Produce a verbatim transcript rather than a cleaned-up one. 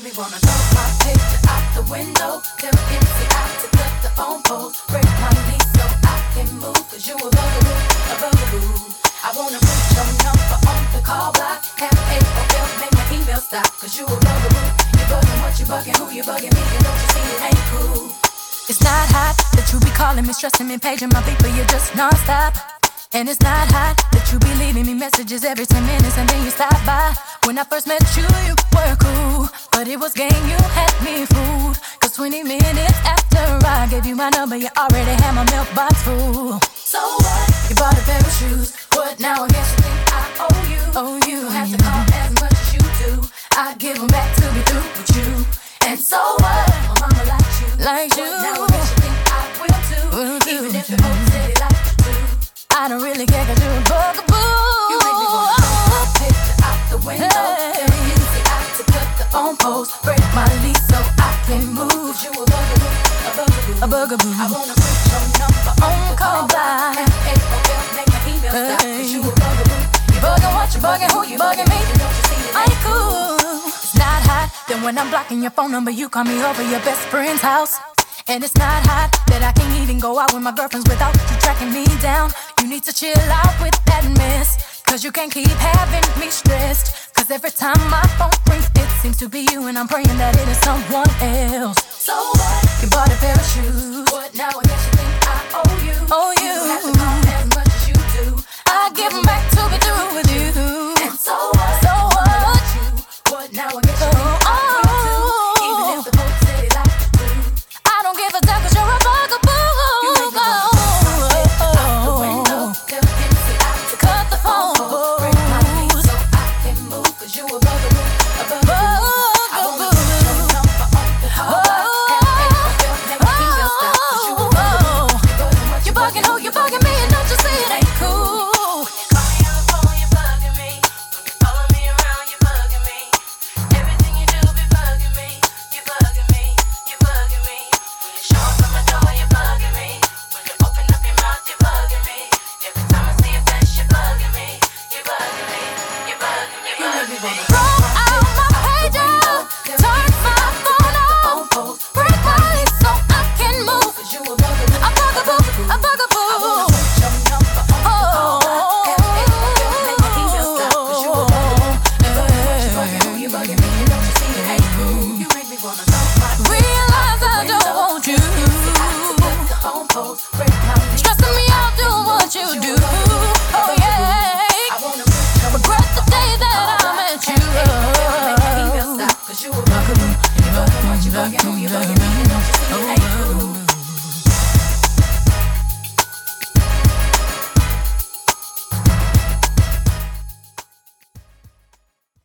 me wanna throw my picture out the window. Tell M C I to cut the phone poles. Break my knees so I can move. Cause you a bugaboo, a bugaboo. I wanna put your number on the call block. Have A O L, make my email stop. Cause you a bugaboo. You bugging what you bugging, who you bugging me. And don't you see it ain't cool. It's not hot that you be calling me, stressing me, paging my people, you're just non-stop. And it's not hot that you be leaving me messages every ten minutes and then you stop by. When I first met you, you were cool, but it was game, you had me fooled. Cause twenty minutes after I gave you my number, you already had my mailbox full. So what? You bought a pair of shoes. What now? I guess you think I owe you. Oh, you don't have to call as much as you do. I give them back to be through with you. And so what? My mama likes you. Like you. What now? I guess you think I will too. Will do. Even if the hope said it like you do. I don't really care cause you're a bugaboo. You make me wanna throw my picture out the window. Hey. Tell you see I to cut the phone poles. Break my lease so I can move. Cause you a bugaboo, a bugaboo. A bugaboo. I wanna put your number on the call block. Have A O L, make my email stop. Cause you a bugaboo. You bugging what you bugging, who you bugging me. And don't you see it Ain't cool. It's not hot. Then when I'm blocking your phone number, you call me over your best friend's house. And it's not hot that I can't even go out with my girlfriends without you tracking me down. You need to chill out with that mess. Cause you can't keep having me stressed. Cause every time my phone rings, it seems to be you. And I'm praying that it is someone else. So what? You bought a pair of shoes. What now? I guess you think I owe you. Oh, you. You don't have to call